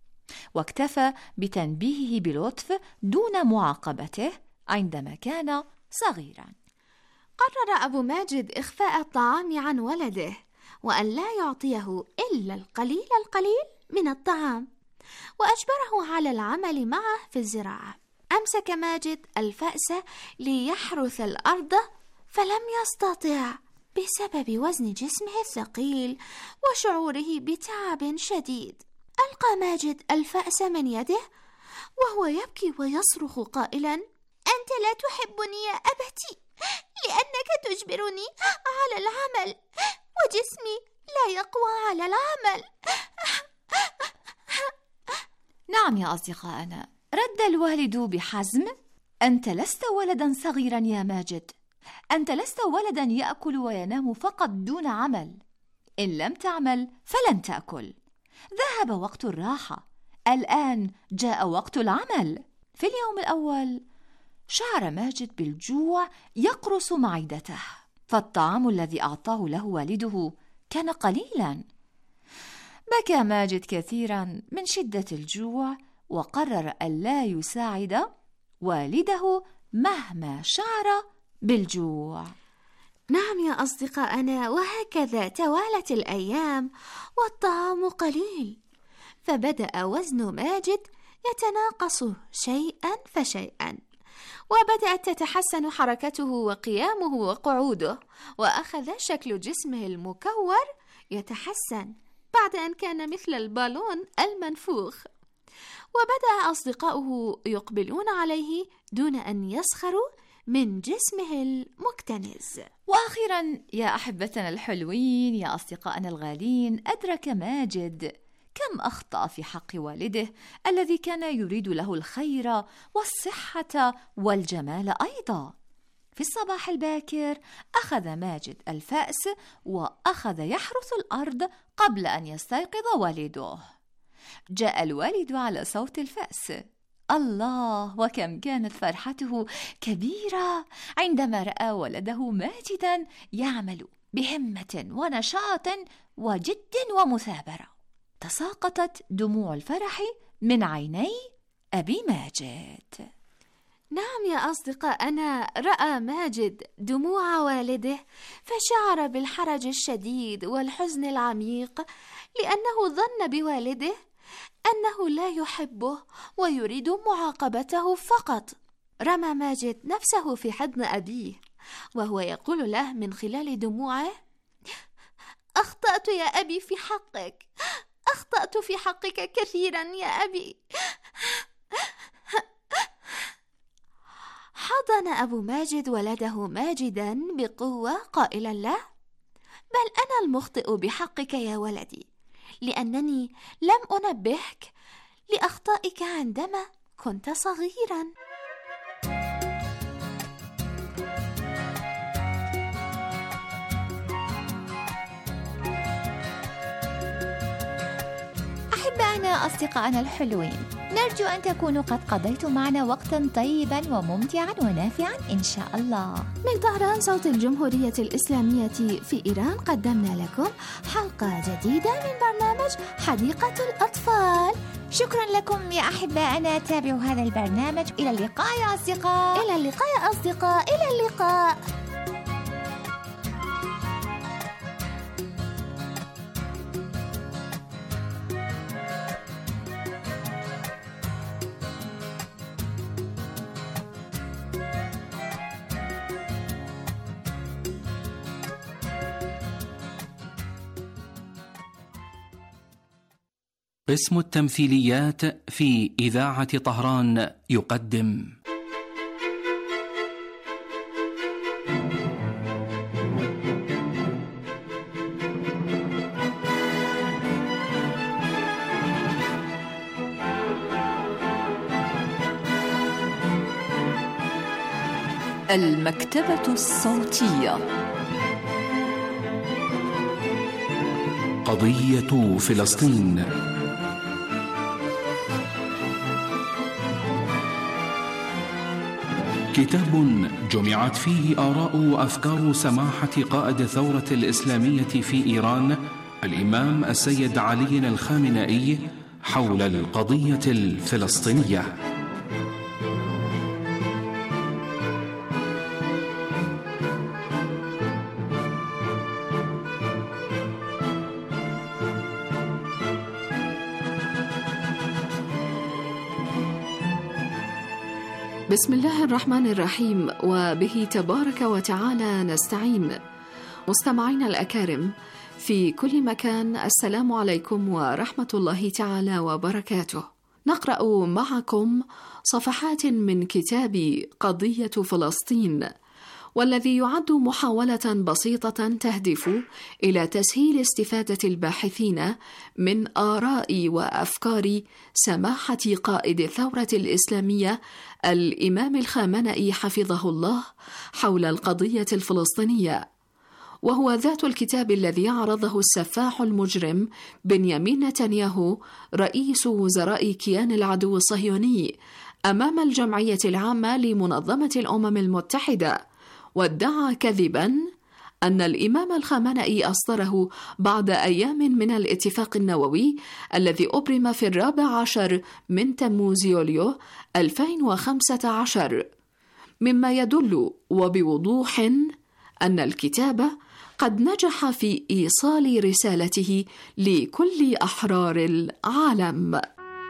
واكتفى بتنبيهه بلطف دون معاقبته عندما كان صغيراً. قرر أبو ماجد إخفاء الطعام عن ولده، وأن لا يعطيه إلا القليل القليل من الطعام، وأجبره على العمل معه في الزراعة. أمسك ماجد الفأس ليحرث الأرض، فلم يستطع بسبب وزن جسمه الثقيل وشعوره بتعب شديد. ألقى ماجد الفأس من يده وهو يبكي ويصرخ قائلا: أنت لا تحبني يا أبتي، لأنك تجبرني على العمل، وجسمي لا يقوى على العمل. نعم يا أصدقائنا، رد الوالد بحزم: أنت لست ولدا صغيرا يا ماجد، أنت لست ولدا يأكل وينام فقط دون عمل. إن لم تعمل فلن تأكل. ذهب وقت الراحة، الآن جاء وقت العمل. في اليوم الأول شعر ماجد بالجوع يقرص معدته، فالطعام الذي أعطاه له والده كان قليلا. بكى ماجد كثيرا من شدة الجوع، وقرر ألا يساعد والده مهما شعر بالجوع. نعم يا أصدقائنا، وهكذا توالت الأيام والطعام قليل، فبدأ وزن ماجد يتناقص شيئا فشيئا، وبدأت تتحسن حركته وقيامه وقعوده، وأخذ شكل جسمه المكور يتحسن بعد أن كان مثل البالون المنفوخ. وبدأ أصدقاؤه يقبلون عليه دون أن يسخروا من جسمه المكتنز. وأخيرا يا أحبتنا الحلوين، يا أصدقائنا الغالين، أدرك ماجد كم أخطأ في حق والده الذي كان يريد له الخير والصحة والجمال أيضا. في الصباح الباكر أخذ ماجد الفأس وأخذ يحرث الأرض قبل أن يستيقظ والده. جاء الوالد على صوت الفأس. الله، وكم كانت فرحته كبيرة عندما رأى ولده ماجدا يعمل بهمة ونشاط وجد ومثابرة. تساقطت دموع الفرح من عيني أبي ماجد. نعم يا أصدقائنا، رأى ماجد دموع والده فشعر بالحرج الشديد والحزن العميق، لأنه ظن بوالده أنه لا يحبه ويريد معاقبته فقط. رمى ماجد نفسه في حضن أبيه وهو يقول له من خلال دموعه: أخطأت يا أبي في حقك، أخطأت في حقك كثيرا يا أبي. حضن أبو ماجد ولده ماجدا بقوة قائلا له: بل أنا المخطئ بحقك يا ولدي، لأنني لم أنبهك لأخطائك عندما كنت صغيرا. أحبائنا أصدقائنا الحلوين، نرجو أن تكونوا قد قضيتم معنا وقتا طيبا وممتعا ونافعا إن شاء الله. من طهران صوت الجمهورية الإسلامية في إيران قدمنا لكم حلقة جديدة من برنامج حديقة الأطفال. شكرا لكم يا أحبائنا، تابعوا هذا البرنامج. إلى اللقاء يا أصدقاء. إلى اللقاء يا أصدقاء. إلى اللقاء. قسم التمثيليات في إذاعة طهران يقدم المكتبة الصوتية. قضية فلسطين. كتاب جمعت فيه آراء وأفكار سماحة قائد الثورة الإسلامية في إيران الإمام السيد علي الخامنئي حول القضية الفلسطينية. بسم الله الرحمن الرحيم، وبه تبارك وتعالى نستعين. مستمعينا الأكارم في كل مكان، السلام عليكم ورحمة الله تعالى وبركاته. نقرأ معكم صفحات من كتاب قضية فلسطين، والذي يعد محاولة بسيطة تهدف إلى تسهيل استفادة الباحثين من آراء وأفكار سماحة قائد الثورة الإسلامية الإمام الخامنئي حفظه الله حول القضية الفلسطينية، وهو ذات الكتاب الذي عرضه السفاح المجرم بنيامين نتنياهو رئيس وزراء كيان العدو الصهيوني أمام الجمعية العامة لمنظمة الأمم المتحدة، وادعى كذباً أن الإمام الخامنئي أصدره بعد أيام من الاتفاق النووي الذي أبرم في الرابع عشر من تموز يوليو ألفين وخمسة عشر، مما يدل وبوضوح أن الكتاب قد نجح في إيصال رسالته لكل أحرار العالم.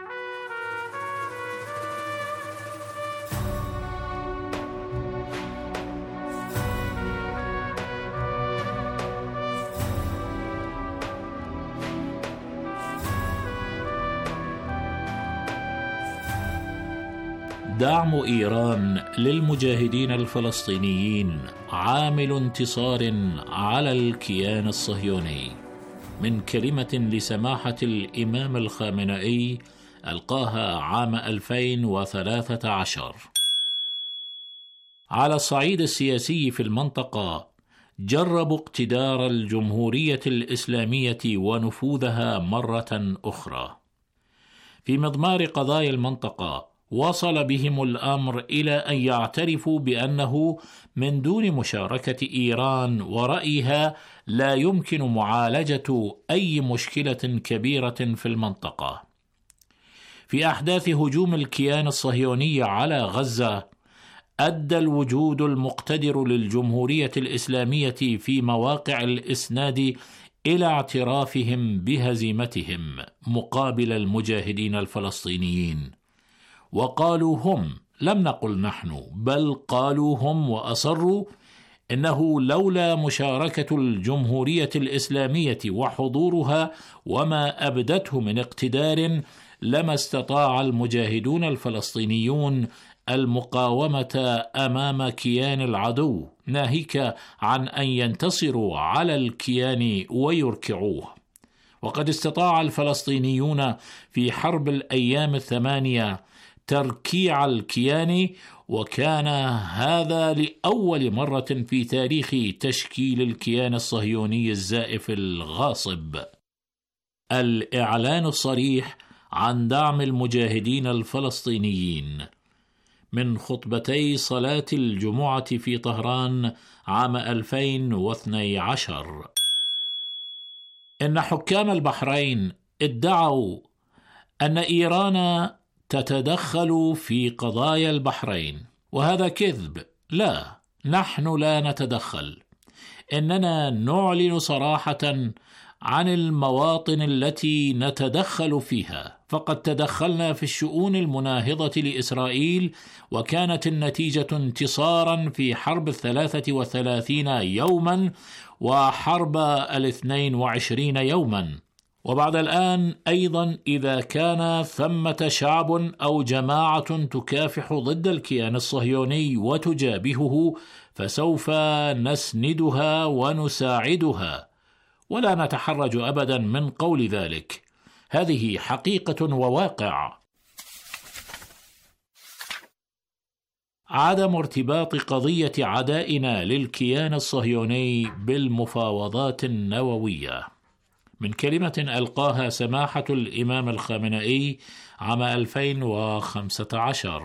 دعم إيران للمجاهدين الفلسطينيين عامل انتصار على الكيان الصهيوني، من كلمة لسماحة الإمام الخامنئي ألقاها عام ألفين وثلاثة عشر. على الصعيد السياسي في المنطقة، جربوا اقتدار الجمهورية الإسلامية ونفوذها مرة أخرى. في مضمار قضايا المنطقة وصل بهم الأمر إلى أن يعترفوا بأنه من دون مشاركة إيران ورأيها لا يمكن معالجة أي مشكلة كبيرة في المنطقة. في أحداث هجوم الكيان الصهيوني على غزة، أدى الوجود المقتدر للجمهورية الإسلامية في مواقع الإسناد إلى اعترافهم بهزيمتهم مقابل المجاهدين الفلسطينيين، وقالوا هم، لم نقل نحن، بل قالوا هم وأصروا إنه لولا مشاركة الجمهورية الإسلامية وحضورها وما أبدته من اقتدار لما استطاع المجاهدون الفلسطينيون المقاومة أمام كيان العدو، ناهيك عن أن ينتصروا على الكيان ويركعوه. وقد استطاع الفلسطينيون في حرب الأيام الثمانية تركيع الكيان، وكان هذا لأول مرة في تاريخ تشكيل الكيان الصهيوني الزائف الغاصب. الإعلان الصريح عن دعم المجاهدين الفلسطينيين من خطبتي صلاة الجمعة في طهران عام ألفين واثني عشر. إن حكام البحرين ادعوا أن إيران تتدخل في قضايا البحرين، وهذا كذب. لا، نحن لا نتدخل، إننا نعلن صراحة عن المواطن التي نتدخل فيها. فقد تدخلنا في الشؤون المناهضة لإسرائيل، وكانت النتيجة انتصارا في حرب الثلاثة وثلاثين يوما وحرب الاثنين وعشرين يوما. وبعد الآن أيضا إذا كان ثمة شعب أو جماعة تكافح ضد الكيان الصهيوني وتجابهه، فسوف نسندها ونساعدها، ولا نتحرج أبدا من قول ذلك. هذه حقيقة وواقع. عدم ارتباط قضية عدائنا للكيان الصهيوني بالمفاوضات النووية، من كلمة ألقاها سماحة الإمام الخامنئي عام ألفين وخمسة عشر.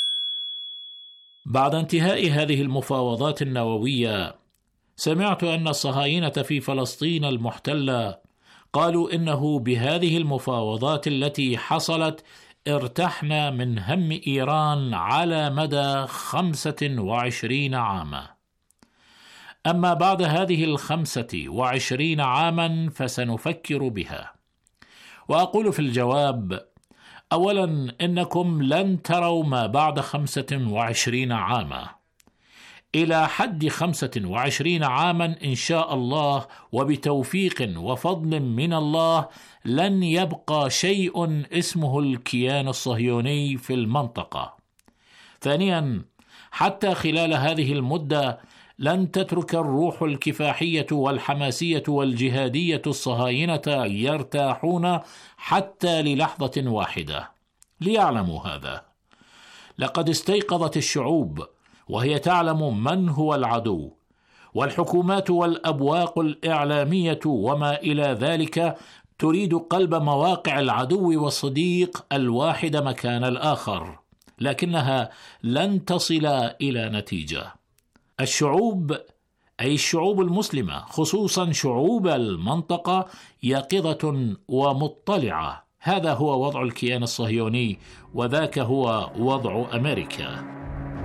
بعد انتهاء هذه المفاوضات النووية، سمعت أن الصهاينة في فلسطين المحتلة قالوا إنه بهذه المفاوضات التي حصلت ارتحنا من هم إيران على مدى خمسة وعشرين عاما. أما بعد هذه الخمسة وعشرين عاما فسنفكر بها. وأقول في الجواب: أولا، إنكم لن تروا ما بعد خمسة وعشرين عاما. إلى حد خمسة وعشرين عاما إن شاء الله وبتوفيق وفضل من الله لن يبقى شيء اسمه الكيان الصهيوني في المنطقة. ثانيا، حتى خلال هذه المدة لن تترك الروح الكفاحية والحماسية والجهادية الصهاينة يرتاحون حتى للحظة واحدة. ليعلموا هذا، لقد استيقظت الشعوب وهي تعلم من هو العدو، والحكومات والأبواق الإعلامية وما إلى ذلك تريد قلب مواقع العدو والصديق الواحد مكان الآخر، لكنها لن تصل إلى نتيجة. الشعوب، أي الشعوب المسلمة، خصوصا شعوب المنطقة، يقظة ومطلعة. هذا هو وضع الكيان الصهيوني، وذاك هو وضع أمريكا.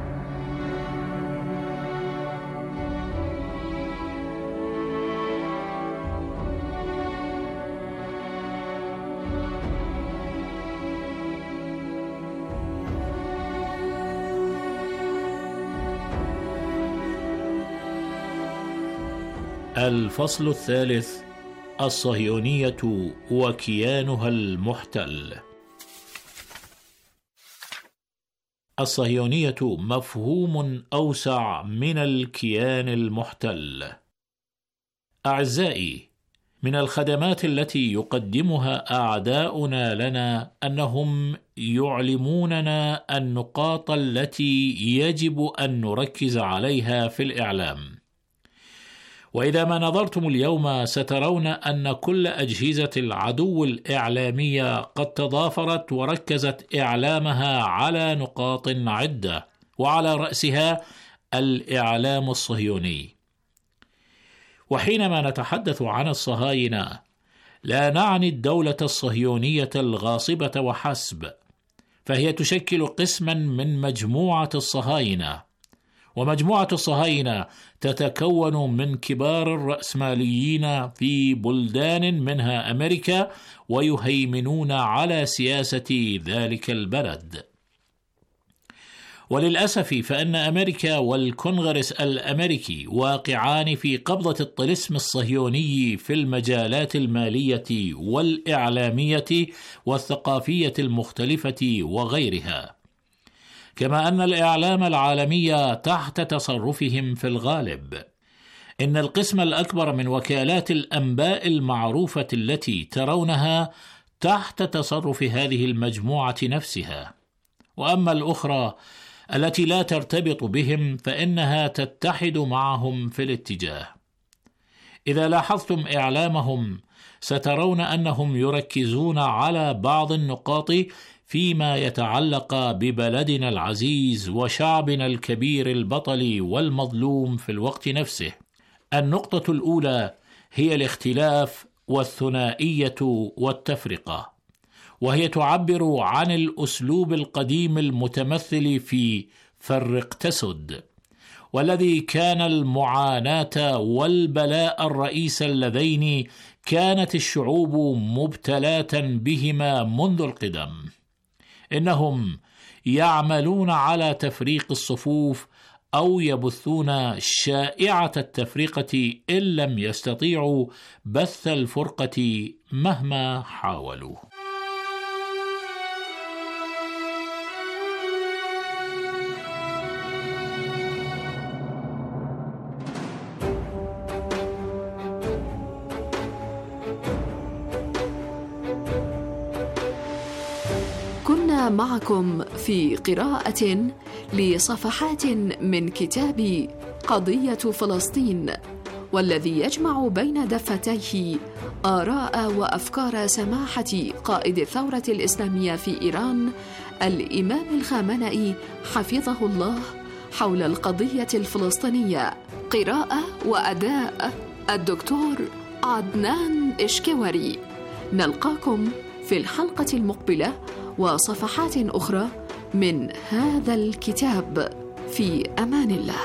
الفصل الثالث: الصهيونية وكيانها المحتل. الصهيونية مفهوم أوسع من الكيان المحتل. أعزائي، من الخدمات التي يقدمها أعداؤنا لنا أنهم يعلموننا النقاط التي يجب أن نركز عليها في الإعلام. وإذا ما نظرتم اليوم سترون أن كل أجهزة العدو الإعلامية قد تضافرت وركزت إعلامها على نقاط عدة، وعلى رأسها الإعلام الصهيوني. وحينما نتحدث عن الصهاينة لا نعني الدولة الصهيونية الغاصبة وحسب، فهي تشكل قسما من مجموعة الصهاينة، ومجموعة الصهاينة تتكون من كبار الرأسماليين في بلدان منها أمريكا، ويهيمنون على سياسة ذلك البلد. وللأسف فإن أمريكا والكونغرس الأمريكي واقعان في قبضة الطلسم الصهيوني في المجالات المالية والإعلامية والثقافية المختلفة وغيرها، كما أن الإعلام العالمي تحت تصرفهم في الغالب. إن القسم الأكبر من وكالات الأنباء المعروفة التي ترونها تحت تصرف هذه المجموعة نفسها، وأما الأخرى التي لا ترتبط بهم فإنها تتحد معهم في الاتجاه. إذا لاحظتم إعلامهم سترون أنهم يركزون على بعض النقاط فيما يتعلق ببلدنا العزيز وشعبنا الكبير البطل والمظلوم في الوقت نفسه. النقطة الأولى هي الاختلاف والثنائية والتفرقة، وهي تعبر عن الأسلوب القديم المتمثل في فرق تسد، والذي كان المعاناة والبلاء الرئيس اللذين كانت الشعوب مبتلاة بهما منذ القدم. إنهم يعملون على تفريق الصفوف أو يبثون شائعة التفرقة إن لم يستطيعوا بث الفرقة مهما حاولوا. معكم في قراءة لصفحات من كتاب قضية فلسطين، والذي يجمع بين دفتيه آراء وأفكار سماحة قائد الثورة الإسلامية في إيران الإمام الخامنئي حفظه الله حول القضية الفلسطينية. قراءة وأداء الدكتور عدنان إشكوري. نلقاكم في الحلقة المقبلة وصفحات أخرى من هذا الكتاب. في أمان الله.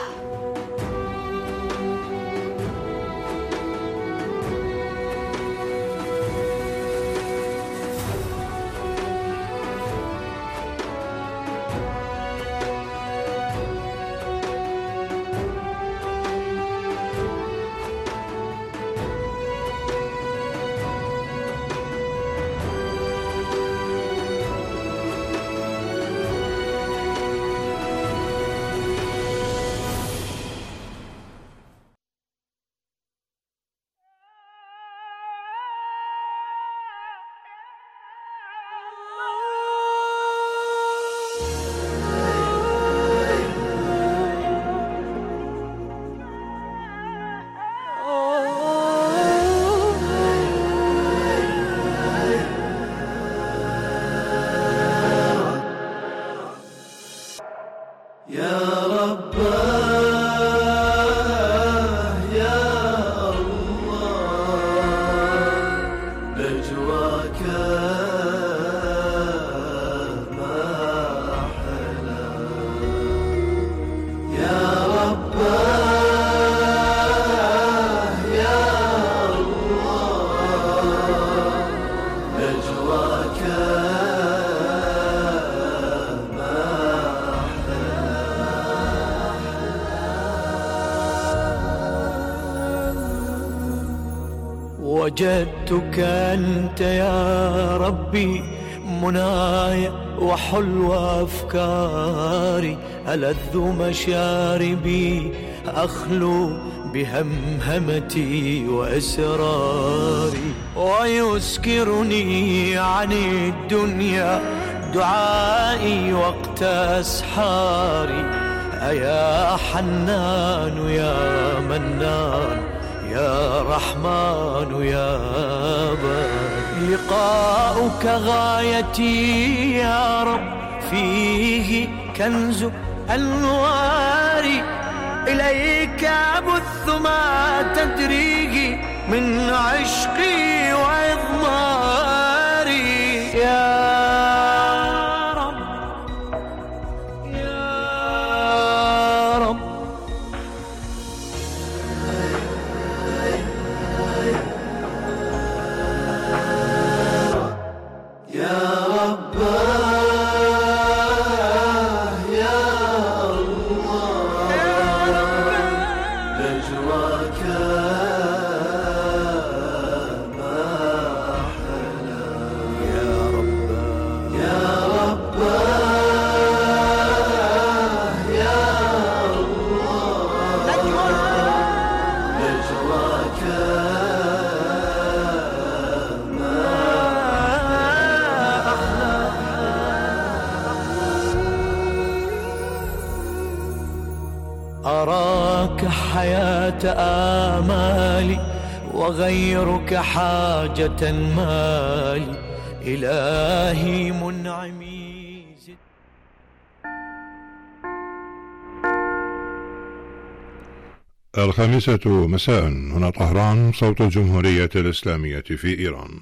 وجدتك أنت يا ربي مناي وحلو أفكاري، ألذ مشاربي أخلو بهمهمتي وإسراري، ويسكرني عن الدنيا دعائي وقت أسحاري. أيا حنان يا منان يا رحمن يا بار، لقاؤك غايتي يا رب فيه كنز أنواري، إليك أبث ما تدريه من عشقي وإضماري. يا رب يا رب يا رب أراك حياة آمالي وغيرك حاجة مالي، إلهي منعمي زد. الخامسة مساء، هنا طهران، صوت الجمهورية الإسلامية في إيران.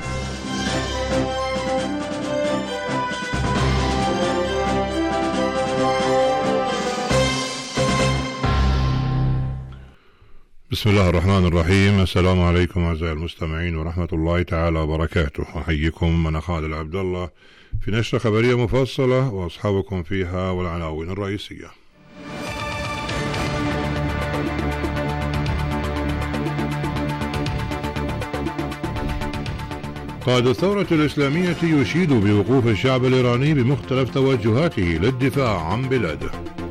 بسم الله الرحمن الرحيم. السلام عليكم أعزائي المستمعين ورحمة الله تعالى وبركاته. أحييكم أنا خالد عبد الله في نشرة خبرية مفصلة وأصحابكم فيها والعناوين الرئيسية. قائد الثورة الإسلامية يشيد بوقوف الشعب الإيراني بمختلف توجهاته للدفاع عن بلاده.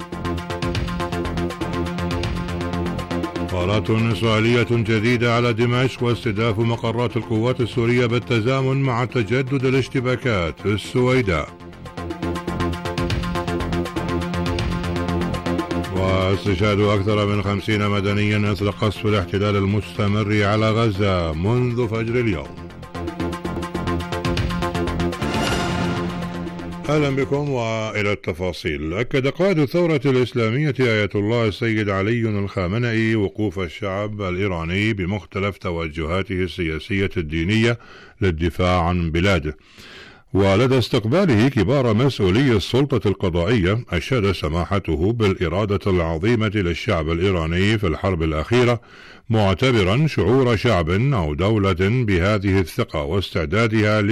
غارات إسرائيلية جديدة على دمشق واستهداف مقرات القوات السورية بالتزامن مع تجدد الاشتباكات في السويداء. واستشهاد أكثر من خمسين مدنيا أثر قصف الاحتلال المستمر على غزة منذ فجر اليوم. أهلا بكم وإلى التفاصيل. أكد قائد الثورة الإسلامية آية الله السيد علي الخامنئي وقوف الشعب الإيراني بمختلف توجهاته السياسية الدينية للدفاع عن بلاده. ولدى استقباله كبار مسؤولي السلطة القضائية أشاد سماحته بالإرادة العظيمة للشعب الإيراني في الحرب الأخيرة، معتبرا شعور شعب أو دولة بهذه الثقة واستعدادها